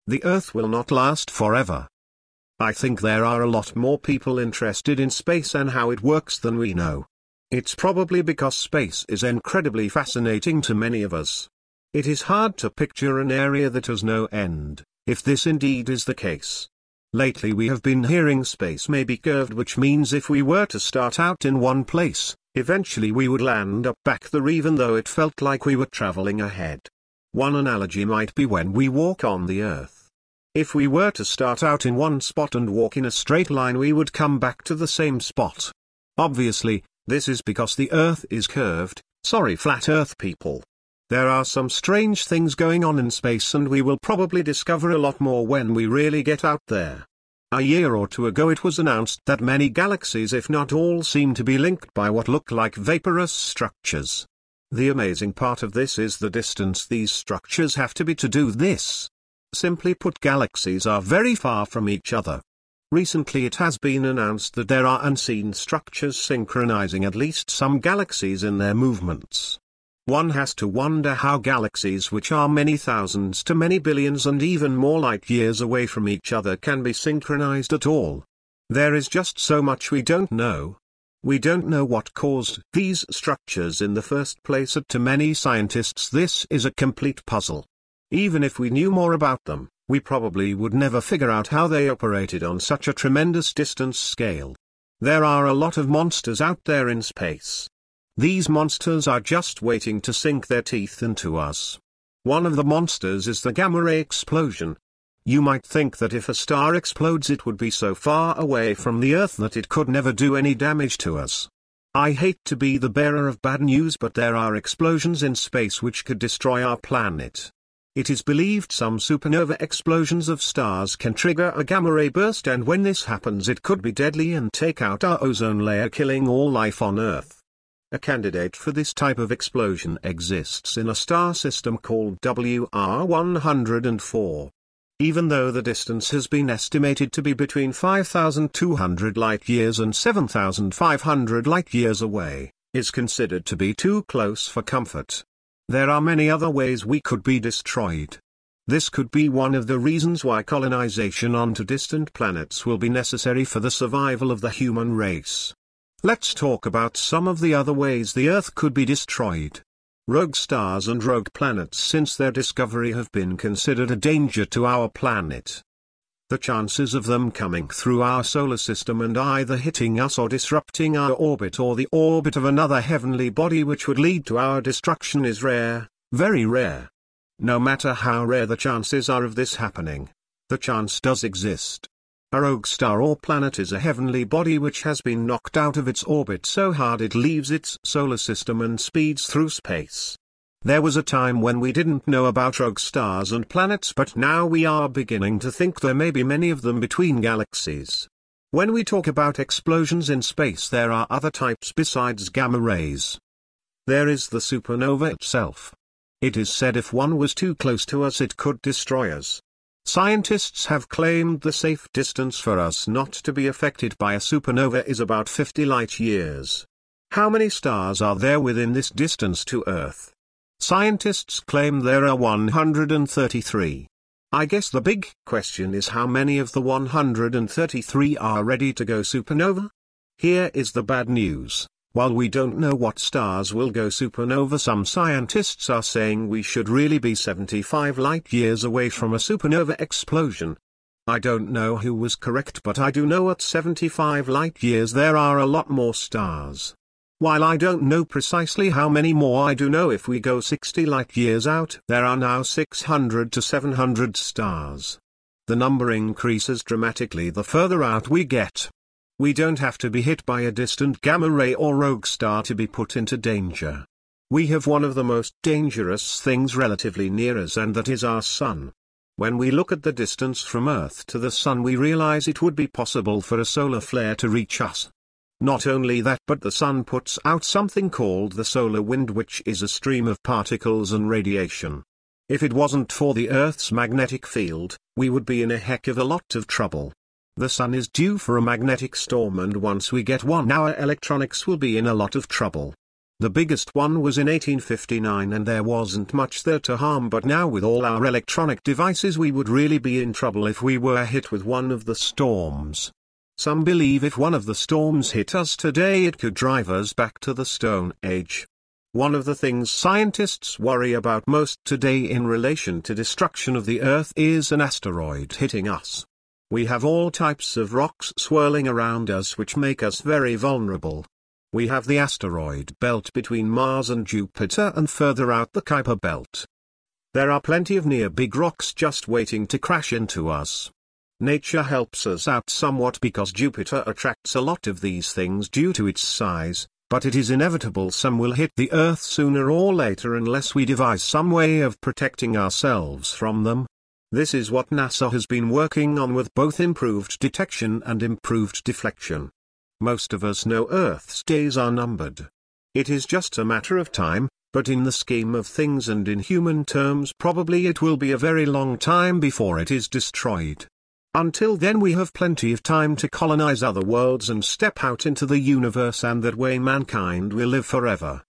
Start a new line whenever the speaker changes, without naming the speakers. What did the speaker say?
The Earth will not last forever. I think there are a lot more people interested in space and how it works than we know. It's probably because space is incredibly fascinating to many of us. It is hard to picture an area that has no end, if this indeed is the case. Lately we have been hearing space may be curved, which means if we were to start out in one place, eventually we would land up back there even though it felt like we were traveling ahead. One analogy might be when we walk on the Earth. If we were to start out in one spot and walk in a straight line, we would come back to the same spot. Obviously, this is because the Earth is curved. Sorry, flat Earth people. There are some strange things going on in space, and we will probably discover a lot more when we really get out there. A year or two ago it was announced that many galaxies, if not all, seem to be linked by what look like vaporous structures. The amazing part of this is the distance these structures have to be to do this. Simply put, galaxies are very far from each other. Recently it has been announced that there are unseen structures synchronizing at least some galaxies in their movements. One has to wonder how galaxies which are many thousands to many billions and even more light years away from each other can be synchronized at all. There is just so much we don't know. We don't know what caused these structures in the first place, and to many scientists this is a complete puzzle. Even if we knew more about them, we probably would never figure out how they operated on such a tremendous distance scale. There are a lot of monsters out there in space. These monsters are just waiting to sink their teeth into us. One of the monsters is the gamma ray explosion. You might think that if a star explodes it would be so far away from the Earth that it could never do any damage to us. I hate to be the bearer of bad news, but there are explosions in space which could destroy our planet. It is believed some supernova explosions of stars can trigger a gamma-ray burst, and when this happens it could be deadly and take out our ozone layer, killing all life on Earth. A candidate for this type of explosion exists in a star system called WR104. Even though the distance has been estimated to be between 5,200 light-years and 7,500 light-years away, is considered to be too close for comfort. There are many other ways we could be destroyed. This could be one of the reasons why colonization onto distant planets will be necessary for the survival of the human race. Let's talk about some of the other ways the Earth could be destroyed. Rogue stars and rogue planets since their discovery have been considered a danger to our planet. The chances of them coming through our solar system and either hitting us or disrupting our orbit or the orbit of another heavenly body which would lead to our destruction is rare, very rare. No matter how rare the chances are of this happening, the chance does exist. A rogue star or planet is a heavenly body which has been knocked out of its orbit so hard it leaves its solar system and speeds through space. There was a time when we didn't know about rogue stars and planets, but now we are beginning to think there may be many of them between galaxies. When we talk about explosions in space, there are other types besides gamma rays. There is the supernova itself. It is said if one was too close to us it could destroy us. Scientists have claimed the safe distance for us not to be affected by a supernova is about 50 light-years. How many stars are there within this distance to Earth? Scientists claim there are 133. I guess the big question is how many of the 133 are ready to go supernova? Here is the bad news. While we don't know what stars will go supernova, some scientists are saying we should really be 75 light-years away from a supernova explosion. I don't know who was correct, but I do know at 75 light-years there are a lot more stars. While I don't know precisely how many more, I do know if we go 60 light-years out, there are now 600 to 700 stars. The number increases dramatically the further out we get. We don't have to be hit by a distant gamma-ray or rogue star to be put into danger. We have one of the most dangerous things relatively near us, and that is our Sun. When we look at the distance from Earth to the Sun, we realize it would be possible for a solar flare to reach us. Not only that, but the Sun puts out something called the solar wind, which is a stream of particles and radiation. If it wasn't for the Earth's magnetic field, we would be in a heck of a lot of trouble. The Sun is due for a magnetic storm, and once we get one, our electronics will be in a lot of trouble. The biggest one was in 1859 and there wasn't much there to harm, but now with all our electronic devices we would really be in trouble if we were hit with one of the storms. Some believe if one of the storms hit us today it could drive us back to the Stone Age. One of the things scientists worry about most today in relation to destruction of the Earth is an asteroid hitting us. We have all types of rocks swirling around us which make us very vulnerable. We have the asteroid belt between Mars and Jupiter and further out the Kuiper belt. There are plenty of near big rocks just waiting to crash into us. Nature helps us out somewhat because Jupiter attracts a lot of these things due to its size, but it is inevitable some will hit the Earth sooner or later unless we devise some way of protecting ourselves from them. This is what NASA has been working on with both improved detection and improved deflection. Most of us know Earth's days are numbered. It is just a matter of time, but in the scheme of things and in human terms probably it will be a very long time before it is destroyed. Until then we have plenty of time to colonize other worlds and step out into the universe, and that way mankind will live forever.